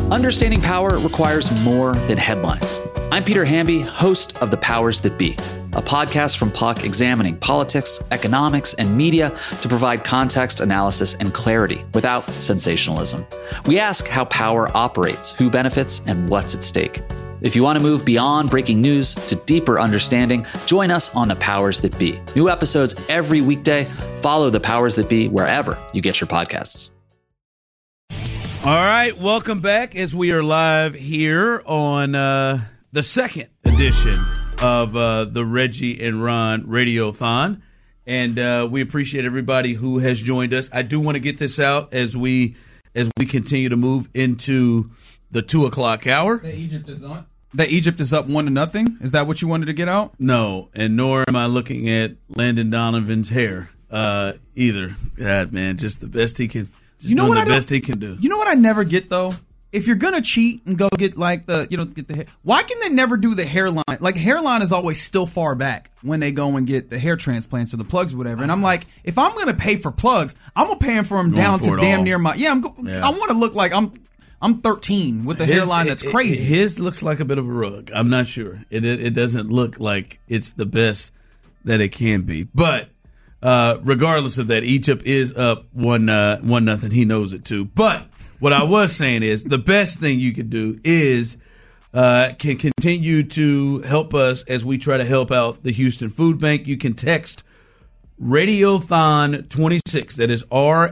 Understanding power requires more than headlines. I'm Peter Hamby, host of The Powers That Be, a podcast from Puck examining politics, economics, and media to provide context, analysis, and clarity without sensationalism. We ask how power operates, who benefits, and what's at stake. If you want to move beyond breaking news to deeper understanding, join us on The Powers That Be. New episodes every weekday. Follow The Powers That Be wherever you get your podcasts. All right, welcome back as we are live here on the second edition of the Reggie and Ron Radiothon. And we appreciate everybody who has joined us. I do want to get this out as we continue to move into the 2 o'clock hour. That Egypt is up 1-0. Is that what you wanted to get out? No, and nor am I looking at Landon Donovan's hair either. God, man, just the best he can. Just the best he can do. You know what I never get though? If you're gonna cheat and go get get the hair, why can they never do the hairline? Like hairline is always still far back when they go and get the hair transplants or the plugs or whatever. And I'm like, if I'm gonna pay for plugs, I'm gonna pay for them down to damn near my. I want to look like I'm 13 with the hairline that's crazy. His looks like a bit of a rug. I'm not sure. It doesn't look like it's the best that it can be. But regardless of that, Egypt is up 1-0. He knows it too. But what I was saying is the best thing you can do is can continue to help us as we try to help out the Houston Food Bank. You can text Radiothon 26. That is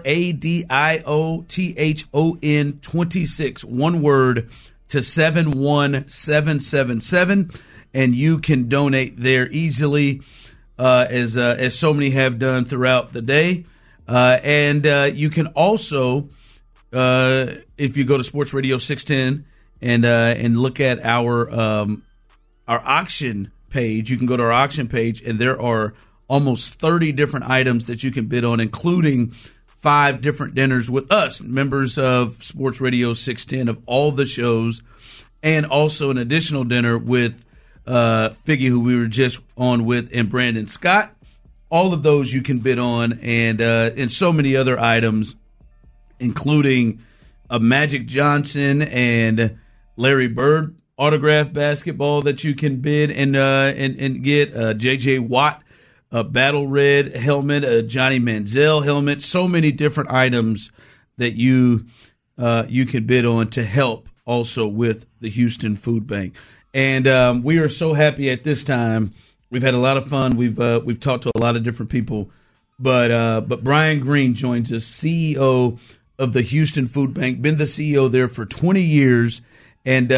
RADIOTHON 26. One word to 71777, and you can donate there easily, as so many have done throughout the day. And you can also, if you go to Sports Radio 610 and look at our auction page, you can go to our auction page, and there are almost 30 different items that you can bid on, including 5 different dinners with us, members of Sports Radio 610 of all the shows, and also an additional dinner with Figgy, who we were just on with, and Brandon Scott. All of those you can bid on, and so many other items, including a Magic Johnson and Larry Bird autographed basketball that you can bid and get, J.J. Watt, a Battle Red helmet, a Johnny Manziel helmet, so many different items that you can bid on to help also with the Houston Food Bank. And we are so happy at this time. We've had a lot of fun. We've talked to a lot of different people, but Brian Green joins us, CEO of the Houston Food Bank. Been the CEO there for 20 years, and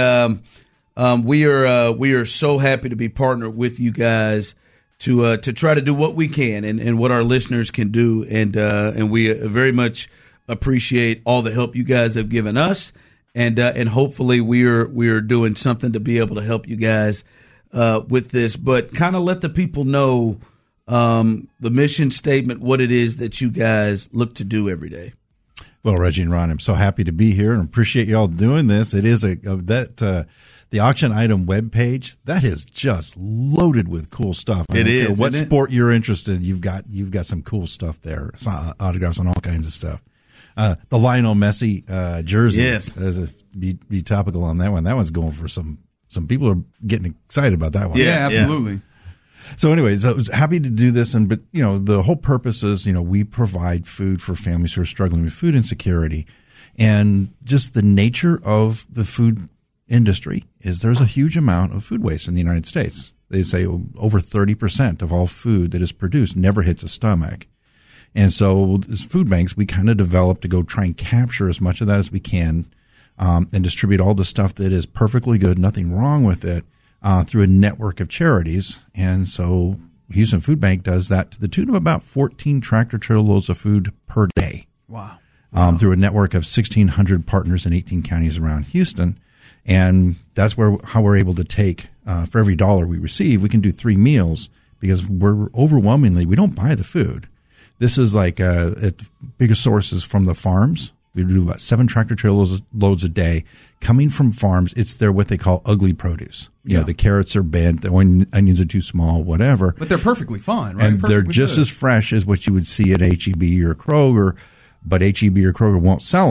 we are so happy to be partnered with you guys to try to do what we can and what our listeners can do, and we very much appreciate all the help you guys have given us. And hopefully we're doing something to be able to help you guys with this. But kind of let the people know the mission statement, what it is that you guys look to do every day. Well, Reggie and Ron, I'm so happy to be here and appreciate you all doing this. It is the auction item webpage that is just loaded with cool stuff. I don't care what sport you're interested in. You've got some cool stuff there, autographs and all kinds of stuff. The Lionel Messi jersey, yes, be topical on that one. That one's going for some people are getting excited about that one. Yeah, absolutely. Yeah. So anyways, I was happy to do this, but the whole purpose is we provide food for families who are struggling with food insecurity, and just the nature of the food industry is there's a huge amount of food waste in the United States. They say over 30% of all food that is produced never hits a stomach. And so as food banks, we kind of developed to go try and capture as much of that as we can, and distribute all the stuff that is perfectly good, nothing wrong with it, through a network of charities. And so Houston Food Bank does that to the tune of about 14 tractor-trailer loads of food per day. Wow. Through a network of 1,600 partners in 18 counties around Houston. And that's how we're able to take, for every dollar we receive, we can do 3 meals because we don't buy the food. This is like biggest sources from the farms. We do about 7 tractor-trailer loads a day coming from farms. It's their what they call ugly produce. The carrots are bent, the onions are too small, whatever. But they're perfectly fine, right? And they're just as fresh as what you would see at H-E-B or Kroger. But H-E-B or Kroger won't sell them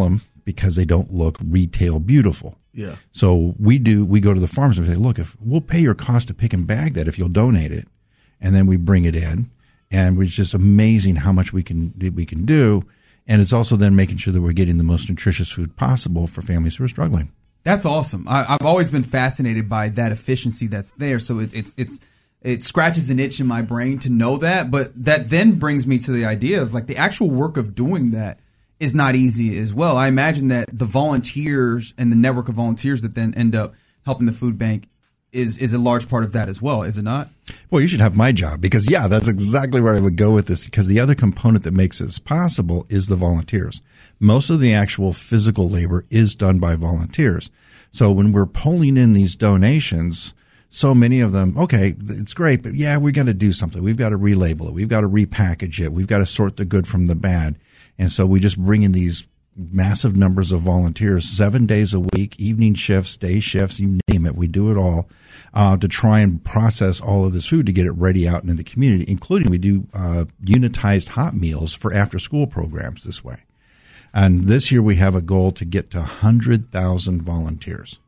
because they don't look retail beautiful. Yeah. So we go to the farms and we say, look, if we'll pay your cost to pick and bag that if you'll donate it, and then we bring it in, and it's just amazing how much we can do. And it's also then making sure that we're getting the most nutritious food possible for families who are struggling. That's awesome. I've always been fascinated by that efficiency that's there. So it scratches an itch in my brain to know that. But that then brings me to the idea of like the actual work of doing that is not easy as well. I imagine that the volunteers and the network of volunteers that then end up helping the food bank is a large part of that as well, is it not? Well, you should have my job because, yeah, that's exactly where I would go with this, because the other component that makes this possible is the volunteers. Most of the actual physical labor is done by volunteers. So when we're pulling in these donations, so many of them, okay, it's great, but yeah, we got to do something. We've got to relabel it. We've got to repackage it. We've got to sort the good from the bad. And so we just bring in these massive numbers of volunteers, 7 days a week, evening shifts, day shifts, you name it. We do it all to try and process all of this food to get it ready out into the community, including we do unitized hot meals for after-school programs this way. And this year we have a goal to get to 100,000 volunteers.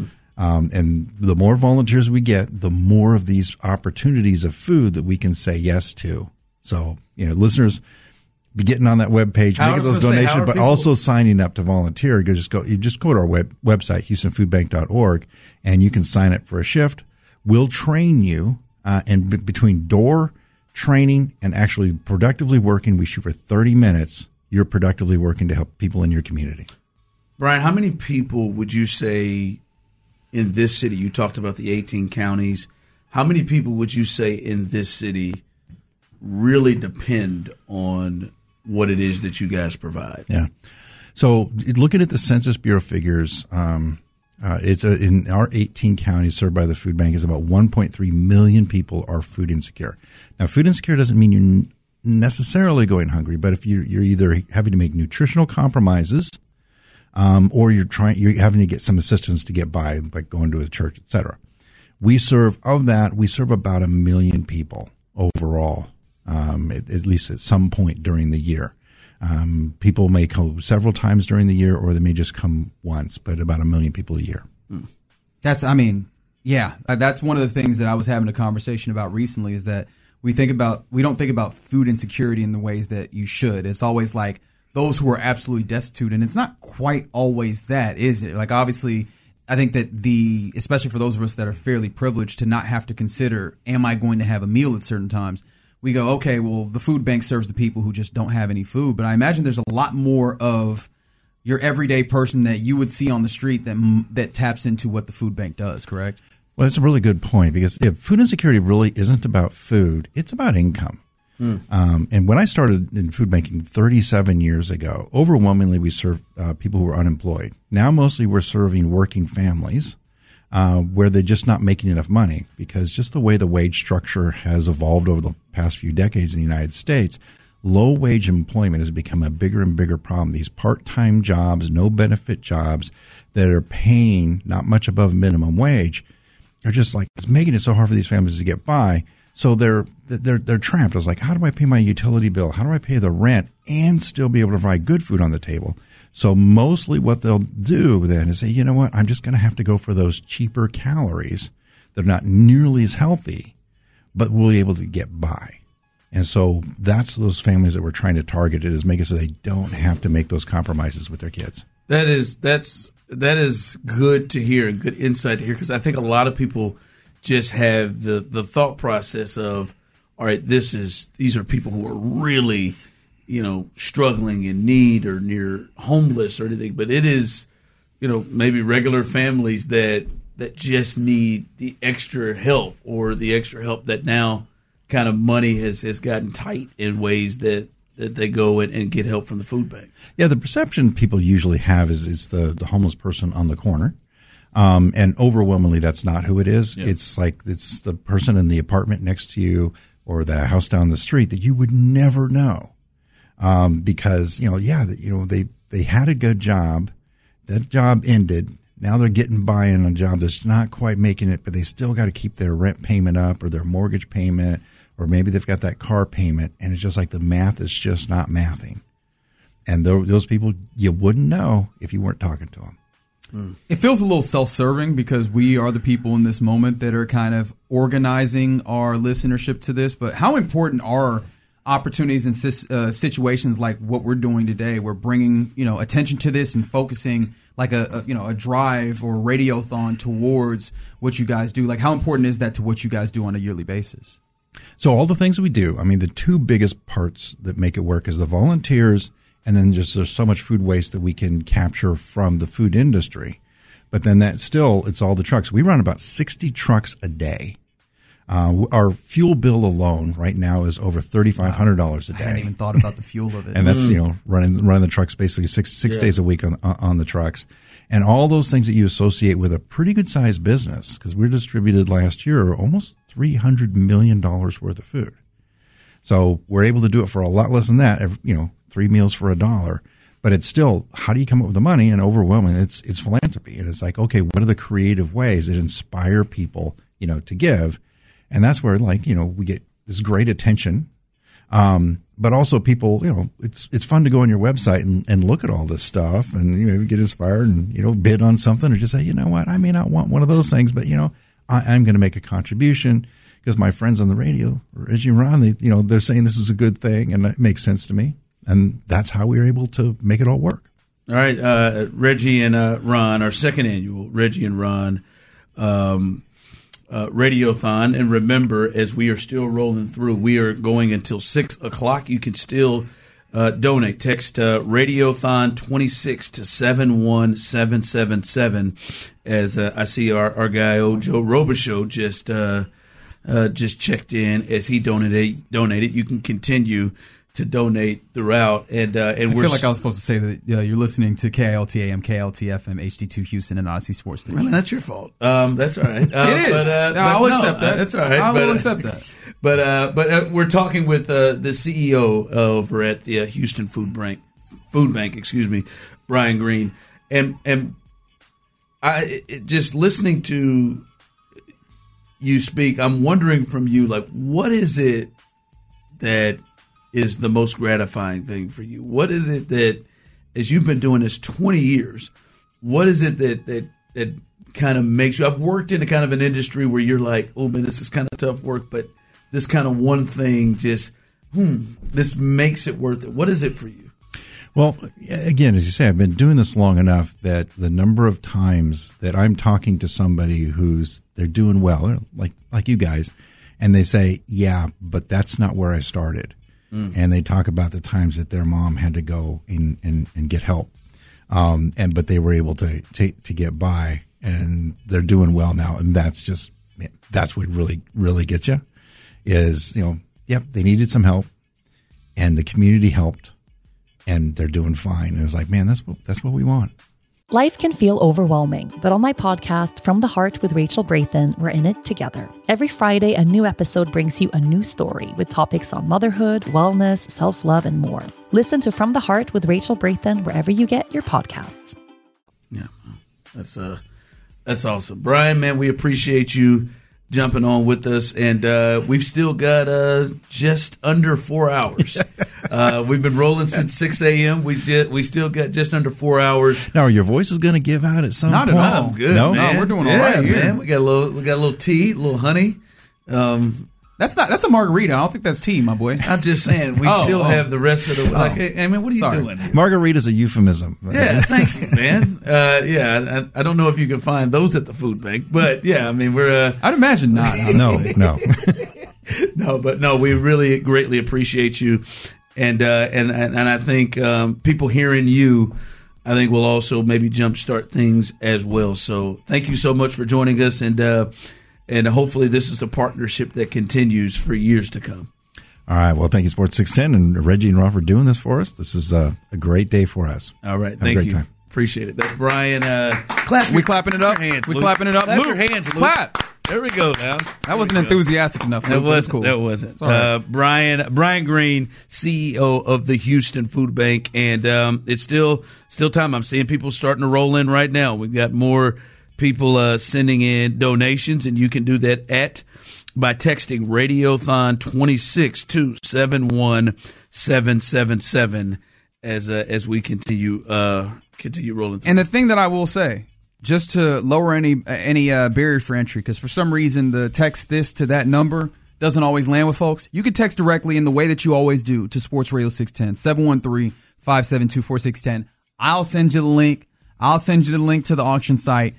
And the more volunteers we get, the more of these opportunities of food that we can say yes to. So, listeners, be getting on that webpage, making those donations, but also signing up to volunteer. You just go to our website, HoustonFoodBank.org, and you can sign up for a shift. We'll train you, and between door training and actually productively working, we shoot for 30 minutes. You're productively working to help people in your community. Brian, how many people would you say in this city? You talked about the 18 counties. How many people would you say in this city really depend on what it is that you guys provide? Yeah. So looking at the Census Bureau figures, it's in our 18 counties served by the food bank is about 1.3 million people are food insecure. Now, food insecure doesn't mean you're necessarily going hungry, but if you're either having to make nutritional compromises, or you're having to get some assistance to get by, like going to a church, etc. We serve about 1 million people overall. At least at some point during the year. People may come several times during the year, or they may just come once, but about 1 million people a year. That's one of the things that I was having a conversation about recently is that we don't think about food insecurity in the ways that you should. It's always like those who are absolutely destitute, and it's not quite always that, is it? Like, obviously, I think that especially for those of us that are fairly privileged to not have to consider, am I going to have a meal at certain times? We go, okay, well, the food bank serves the people who just don't have any food. But I imagine there's a lot more of your everyday person that you would see on the street that taps into what the food bank does, correct? Well, that's a really good point, because food insecurity really isn't about food. It's about income. And when I started in food banking 37 years ago, overwhelmingly we served people who were unemployed. Now mostly we're serving working families where they're just not making enough money, because just the way the wage structure has evolved over the past few decades in the United States, low wage employment has become a bigger and bigger problem. These part-time jobs, no benefit jobs that are paying not much above minimum wage are just like, it's making it so hard for these families to get by. So they're trapped. I was like, how do I pay my utility bill? How do I pay the rent and still be able to provide good food on the table? So mostly what they'll do then is say, you know what, I'm just going to have to go for those cheaper calories that are not nearly as healthy, but we'll be able to get by. And so that's those families that we're trying to target, is make it so they don't have to make those compromises with their kids. That is good to hear and good insight to hear, because I think a lot of people just have the thought process of, all right, these are people who are really, struggling in need or near homeless or anything, but it is, maybe regular families that just need the extra help, or the extra help that now kind of money has gotten tight in ways that they go and get help from the food bank. Yeah, the perception people usually have is it's the homeless person on the corner. And overwhelmingly, that's not who it is. Yeah. It's the person in the apartment next to you or the house down the street that you would never know. Because, they had a good job. That job ended. Now they're getting by on a job that's not quite making it, but they still got to keep their rent payment up, or their mortgage payment, or maybe they've got that car payment. And it's just like the math is just not mathing. And those people, you wouldn't know if you weren't talking to them. It feels a little self-serving because we are the people in this moment that are kind of organizing our listenership to this. But how important are opportunities and situations like what we're doing today? We're bringing, attention to this and focusing like a drive or radiothon towards what you guys do. Like, how important is that to what you guys do on a yearly basis? So all the things we do, I mean, the two biggest parts that make it work is the volunteers, and then just there's so much food waste that we can capture from the food industry. But then it's all the trucks. We run about 60 trucks a day. Our fuel bill alone right now is over $3,500 a day. I hadn't even thought about the fuel of it. And that's, running the trucks basically six days a week on the trucks. And all those things that you associate with a pretty good sized business, because we distributed last year almost $300 million worth of food. So we're able to do it for a lot less than that, 3 meals for $1. But it's still, how do you come up with the money? And overwhelming, it's philanthropy. And it's like, okay, what are the creative ways that inspire people, to give? And that's where, we get this great attention. But also people, it's fun to go on your website and look at all this stuff and, maybe get inspired and, bid on something or just say, you know what, I may not want one of those things, but, I'm going to make a contribution because my friends on the radio, Reggie and Ron, they're saying this is a good thing and it makes sense to me. And that's how we were able to make it all work. All right. Reggie and Ron, our second annual Reggie and Ron Radiothon. And remember, as we are still rolling through, we are going until 6 o'clock. You can still donate. Text Radiothon 26 to 71777. As I see our guy, Joe Robichaux, just checked in as he donated. You can continue to donate throughout, and I feel like I was supposed to say that you're listening to KILT AM, KLT FM, HD2 Houston, and Odyssey Sports Station. Well, that's your fault. That's all right. It is. I'll accept that. That's all right. I will accept that. But we're talking with the CEO over at the Houston Food Bank, Brian Green, and I just listening to you speak, I'm wondering from you, like, what is it that is the most gratifying thing for you? What is it that, as you've been doing this 20 years, what is it that kind of makes you? I've worked in a kind of an industry where you're like, oh man, this is kind of tough work, but this kind of one thing just, this makes it worth it. What is it for you? Well, again, as you say, I've been doing this long enough that the number of times that I'm talking to somebody they're doing well, like you guys, and they say, yeah, but that's not where I started. And they talk about the times that their mom had to go and get help. But they were able to get by, and they're doing well now. And that's what really, really gets you is, they needed some help and the community helped and they're doing fine. And it's like, man, that's what we want. Life can feel overwhelming, but on my podcast, From the Heart with Rachel Braithen, we're in it together. Every Friday, a new episode brings you a new story with topics on motherhood, wellness, self-love, and more. Listen to From the Heart with Rachel Braithen wherever you get your podcasts. Yeah, that's awesome. Brian, man, we appreciate you jumping on with us, and we've still got just under 4 hours. We've been rolling since 6 a.m. We still got just under 4 hours. Now, your voice is going to give out at some point. Not at all. I'm good, no? man. No, we're doing all right here. Man. We got a little tea, a little honey. That's a margarita. I don't think that's tea, my boy. I'm just saying, we still have the rest of the like. Hey, man, what are you doing here? Margarita's a euphemism. Yeah, thank you, man. I don't know if you can find those at the food bank, but yeah, I mean, we're. I'd imagine not. No. No, we really greatly appreciate you, and I think people hearing you, I think will also maybe jumpstart things as well. So thank you so much for joining us, and hopefully this is a partnership that continues for years to come. All right. Well, thank you, Sports 610 and Reggie and Ron for doing this for us. This is a great day for us. All right. Have Thank a great you. time. Appreciate it. That's Brian. We clapping it up. Hands, we Luke. clapping it up. Clap Luke, your hands, Luke. clap. There we go now. That wasn't enthusiastic enough. Luke, That wasn't. cool. That wasn't. Right. Brian Green, CEO of the Houston Food Bank, and it's still time. I'm seeing people starting to roll in right now. We've got more people sending in donations, and you can do that by texting Radiothon 26 to 71777. as we continue rolling through. And the thing that I will say, just to lower any barrier for entry, because for some reason the text this to that number doesn't always land with folks, you can text directly in the way that you always do to Sports Radio 610, 713-572-4610. I'll send you the link. I'll send you the link to the auction site.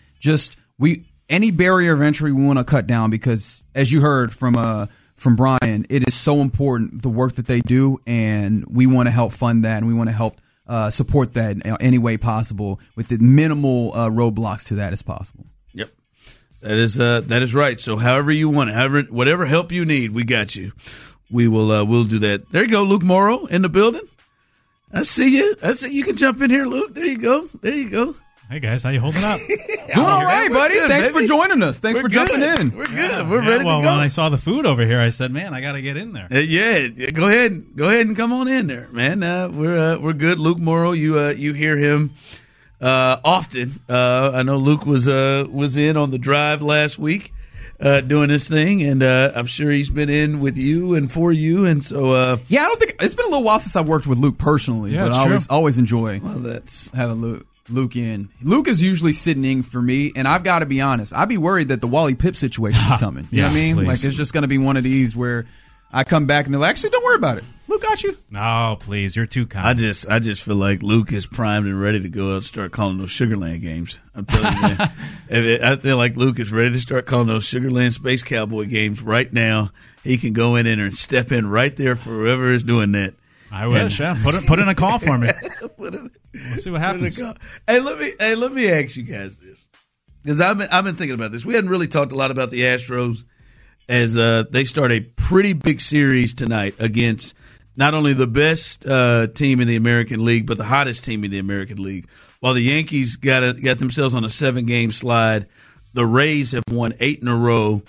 Any barrier of entry we want to cut down, because as you heard from Brian, it is so important, the work that they do, and we want to help fund that, and we want to help support that in any way possible with the minimal roadblocks to that as possible. Yep, that is right. So however you want it, whatever help you need, we got you. We'll do that. There you go, Luke Morrow in the building. I see you. You can jump in here, Luke. There you go. Hey guys, how you holding up? Doing all right, buddy. Good, Thanks baby. for joining us. Thanks for jumping in. We're good. We're ready to go. When I saw the food over here, I said, "Man, I got to get in there." Go ahead and come on in there, man. We're good. Luke Morrow, you hear him often. I know Luke was in on the drive last week doing this thing, and I'm sure he's been in with you and for you, and so I don't think it's been a little while since I've worked with Luke personally, but I always enjoy having Luke in. Luke is usually sitting in for me, and I've got to be honest, I'd be worried that the Wally Pipp situation is coming. You know what I mean? Please. Like, it's just going to be one of these where I come back and they're like, actually, don't worry about it. Luke got you. No, please, you're too kind. I just feel like Luke is primed and ready to go out and start calling those Sugarland games. I'm telling you, man. I feel like Luke is ready to start calling those Sugarland Space Cowboy games right now. He can go in there and step in right there for whoever is doing that. I wish. Yeah, put in a call for me. We'll see what happens. Hey, let me ask you guys this, because I've been thinking about this. We hadn't really talked a lot about the Astros as they start a pretty big series tonight against not only the best team in the American League, but the hottest team in the American League. While the Yankees got themselves on a 7-game slide, the Rays have won 8 in a row.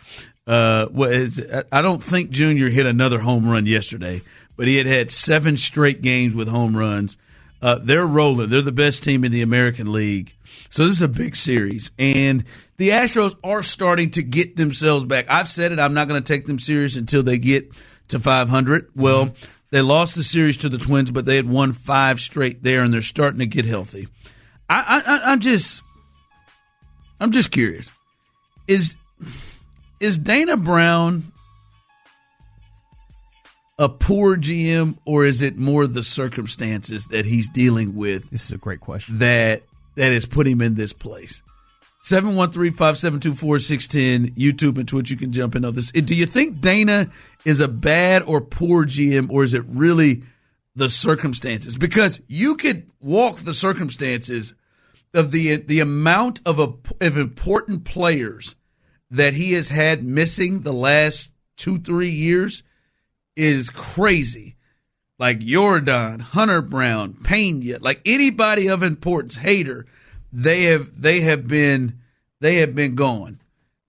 I don't think Junior hit another home run yesterday, but he had 7 straight games with home runs. They're rolling. They're the best team in the American League. So this is a big series. And the Astros are starting to get themselves back. I've said it. I'm not going to take them serious until they get to 500. Well, they lost the series to the Twins, but they had won 5 straight there, and they're starting to get healthy. I'm just curious. Is Dana Brown a poor GM, or is it more the circumstances that he's dealing with? This is a great question. That has put him in this place. 713-572-4610, YouTube and Twitch, you can jump in on this. Do you think Dana is a bad or poor GM, or is it really the circumstances? Because you could walk the circumstances of the amount of important players that he has had missing the last 2-3 years is crazy. Like Jordan, Hunter Brown, Pena, like anybody of importance, Hader, they have been gone.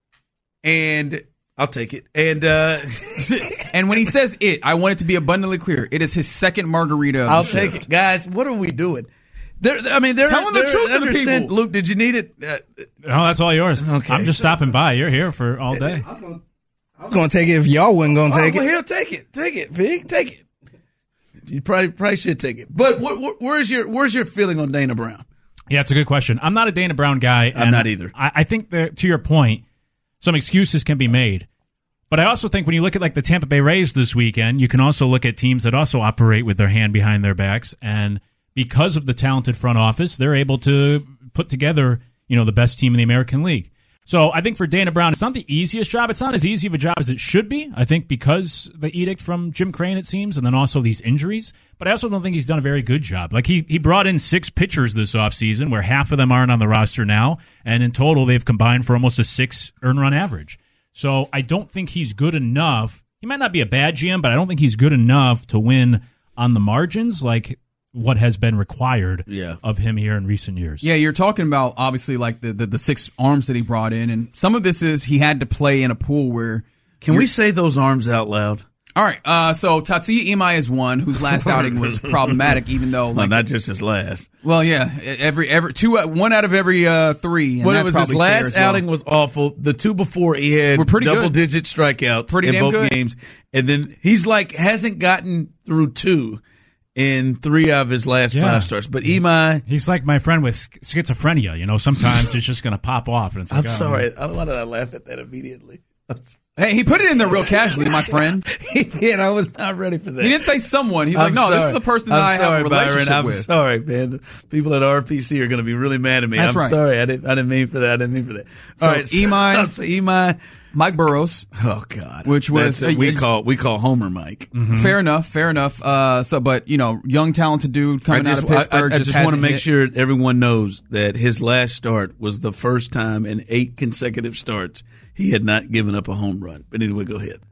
And I'll take it. And and when he says it, I want it to be abundantly clear. It is his second margarita. I'll take it, guys. What are we doing? They're telling the truth to the people. Luke, did you need it? No, that's all yours. Okay. I'm just stopping by. You're here for all day. I was going to take it if y'all wasn't going to take it. Well, take it, Fig, take it. You probably should take it. But where's your feeling on Dana Brown? Yeah, it's a good question. I'm not a Dana Brown guy. I'm not either. I think that, to your point, some excuses can be made. But I also think when you look at like the Tampa Bay Rays this weekend, you can also look at teams that also operate with their hand behind their backs, and because of the talented front office, they're able to put together, the best team in the American League. So I think for Dana Brown, it's not the easiest job. It's not as easy of a job as it should be. I think because the edict from Jim Crane, it seems, and then also these injuries. But I also don't think he's done a very good job. Like he brought in 6 pitchers this offseason, where half of them aren't on the roster now, and in total they've combined for almost a 6 earned run average. So I don't think he's good enough. He might not be a bad GM, but I don't think he's good enough to win on the margins like what has been required of him here in recent years. Yeah, you're talking about obviously like the 6 arms that he brought in, and some of this is he had to play in a pool where. Can we say those arms out loud? All right, so Tatsuya Imai is one whose last outing was problematic, even though not just his last. Well, yeah, every 1 out of every 3. But it was his last outing was awful. The 2 before he had double-digit strikeouts in both games, and then he's like hasn't gotten through 2. in 3 of his last 5 starts. But Imai, he's like my friend with schizophrenia. Sometimes it's just going to pop off. And it's like, I'm sorry. Why did I laugh at that immediately? Hey, he put it in there real casually, my friend. He did. I was not ready for that. He didn't say someone. He's like, no, sorry. this is a person that I have a relationship Byron. with. I'm sorry, man. The people at RPC are going to be really mad at me. That's I'm right. sorry. I didn't mean for that. So, All right. Imai. Mike Burrows. Oh God. Which was we call Homer Mike. Mm-hmm. Fair enough. But young talented dude coming out of Pittsburgh. I just want to make sure everyone knows that his last start was the first time in 8 consecutive starts he had not given up a home run. But anyway, go ahead.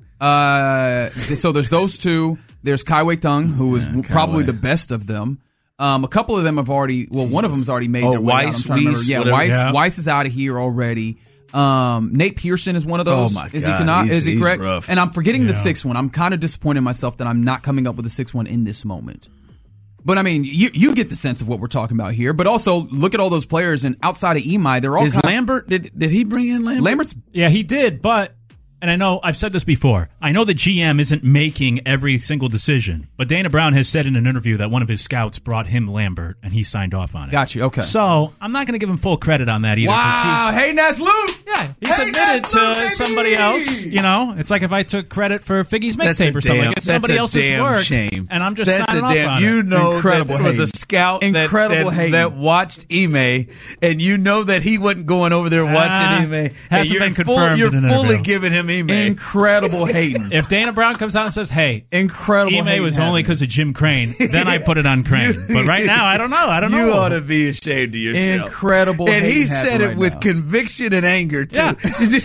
So there's those two. There's Kai Wei Tung, who is probably the best of them. A couple of them have already. Well, one of them's already made their way out. I'm trying to remember. Yeah, Weiss is out of here already. Nate Pearson is one of those. Oh my God. Is he correct? Rough. And I'm forgetting the 6th one. I'm kind of disappointed in myself that I'm not coming up with the 6th one in this moment. But I mean, you get the sense of what we're talking about here. But also look at all those players, and outside of Imai, they're all. Is Lambert? Did he bring in Lambert? Lambert's. Yeah, he did, but. And I know I've said this before. I know the GM isn't making every single decision, but Dana Brown has said in an interview that one of his scouts brought him Lambert, and he signed off on it. Gotcha. Okay. So I'm not going to give him full credit on that either. Wow. Hey, Nasluke. Yeah, he's admitted to somebody else. It's like if I took credit for Figgy's mixtape or something. It's somebody else's work, shame. And I'm just signing off on it. Incredible that there was a scout that watched Ime, and you know that he wasn't going over there watching Ime. Hasn't been confirmed. You're fully giving him Ime. Incredible hating. If Dana Brown comes out and says, "Hey, incredible," Ime was only because of Jim Crane, then I put it on Crane. But right now, I don't know. You ought to be ashamed of yourself. Incredible, and he said it with conviction and anger too. Yeah.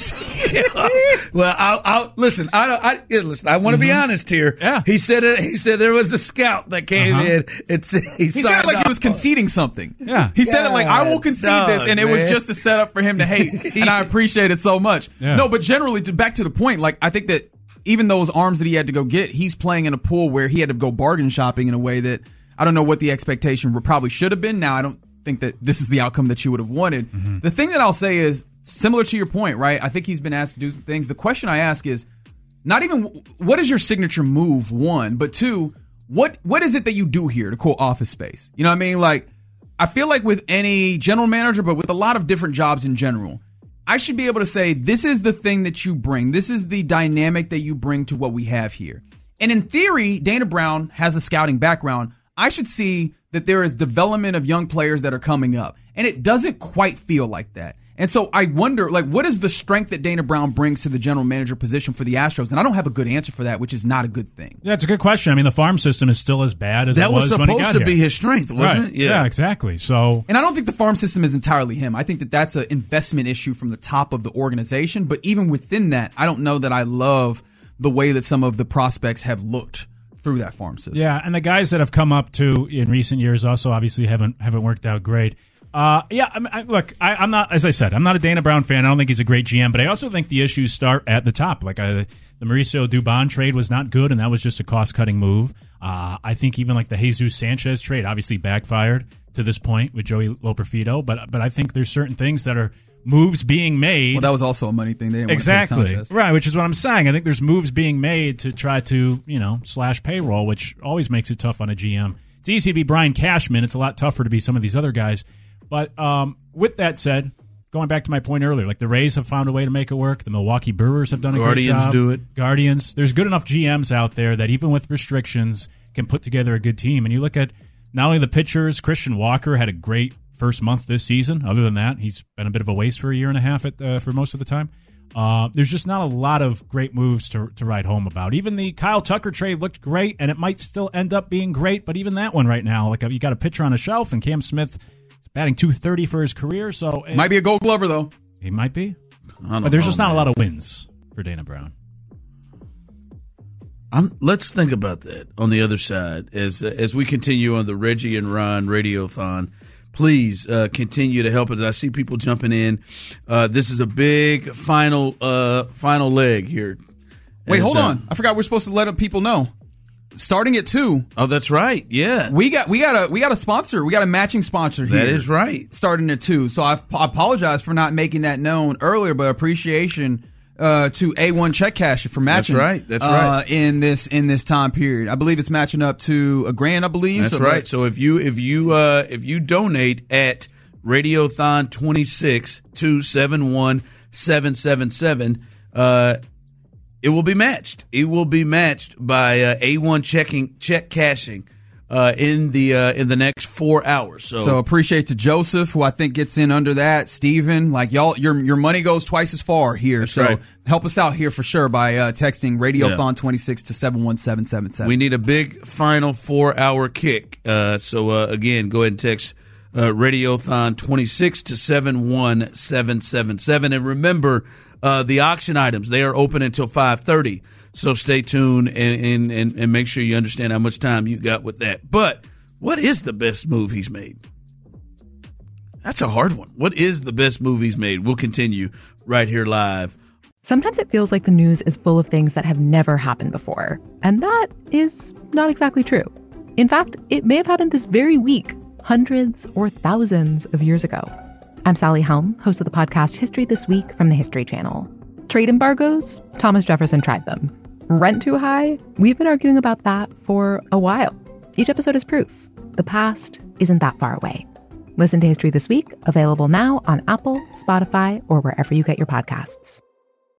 Well, I'll listen. Listen. I want to be honest here. Yeah. He said it. He said there was a scout that came in. He said it like he was conceding something. Yeah. He said it like, I will concede this, and it was just a setup for him to hate, and I appreciate it so much. Yeah. No, but generally, back to the point, like I think that even those arms that he had to go get, he's playing in a pool where he had to go bargain shopping in a way that I don't know what the expectation probably should have been. Now, I don't think that this is the outcome that you would have wanted. Mm-hmm. The thing that I'll say is similar to your point, right? I think he's been asked to do things. The question I ask is not even what is your signature move, one, but two, what is it that you do here to quote Office Space? You know what I mean? Like, I feel like with any general manager, but with a lot of different jobs in general, I should be able to say, this is the thing that you bring. This is the dynamic that you bring to what we have here. And in theory, Dana Brown has a scouting background. I should see that there is development of young players that are coming up. And it doesn't quite feel like that. And so I wonder, like, what is the strength that Dana Brown brings to the general manager position for the Astros? And I don't have a good answer for that, which is not a good thing. Yeah, it's a good question. I mean, the farm system is still as bad as it was when he got here. That was supposed to be his strength, wasn't it? Yeah, exactly. So, and I don't think the farm system is entirely him. I think that that's an investment issue from the top of the organization. But even within that, I don't know that I love the way that some of the prospects have looked through that farm system. Yeah, and the guys that have come up to in recent years also obviously haven't worked out great. I'm not, as I said, I'm not a Dana Brown fan. I don't think he's a great GM, but I also think the issues start at the top. Like the Mauricio Dubon trade was not good, and that was just a cost-cutting move. I think even like the Jesus Sanchez trade obviously backfired to this point with Joey Loperfido, but I think there's certain things that are moves being made. Well, that was also a money thing. They didn't exactly want to pay Sanchez. Right, which is what I'm saying. I think there's moves being made to try to slash payroll, which always makes it tough on a GM. It's easy to be Brian Cashman. It's a lot tougher to be some of these other guys. But with that said, going back to my point earlier, like the Rays have found a way to make it work. The Milwaukee Brewers have done a good job. Guardians do it. Guardians. There's good enough GMs out there that even with restrictions can put together a good team. And you look at not only the pitchers, Christian Walker had a great first month this season. Other than that, he's been a bit of a waste for a year and a half for most of the time. There's just not a lot of great moves to write home about. Even the Kyle Tucker trade looked great, and it might still end up being great. But even that one right now, like you got a pitcher on a shelf, and Cam Smith is batting .230 for his career. So might be a Gold Glover though. He might be, but there's just not a lot of wins for Dana Brown. Let's think about that on the other side as we continue on the Reggie and Ron Radiothon. Please continue to help us. I see people jumping in. This is a big final leg here. Wait, hold on. I forgot we're supposed to let people know. Starting at 2. Oh, that's right. Yeah, we got a sponsor. We got a matching sponsor here. That is right. Starting at 2. So I apologize for not making that known earlier, but appreciation to A1 Check Cash for matching. That's right. In this time period, I believe it's matching up to $1,000. I believe that's right. So if you donate at Radiothon 26 to 71777, it will be matched. It will be matched by A1 check cashing in the next 4 hours. So appreciate to Joseph, who I think gets in under that. Stephen, like y'all, your money goes twice as far here. That's so right. Help us out here for sure by texting Radiothon 26 to 71777. We need a big final 4 hour kick. So again, go ahead and text Radiothon 26 to 71777. And remember, the auction items, they are open until 5:30. So stay tuned and make sure you understand how much time you got with that. But what is the best move he's made? That's a hard one. What is the best move he's made? We'll continue right here live. Sometimes it feels like the news is full of things that have never happened before. And that is not exactly true. In fact, it may have happened this very week, hundreds or thousands of years ago. I'm Sally Helm, host of the podcast History This Week from the History Channel. Trade embargoes? Thomas Jefferson tried them. Rent too high? We've been arguing about that for a while. Each episode is proof. The past isn't that far away. Listen to History This Week, available now on Apple, Spotify, or wherever you get your podcasts.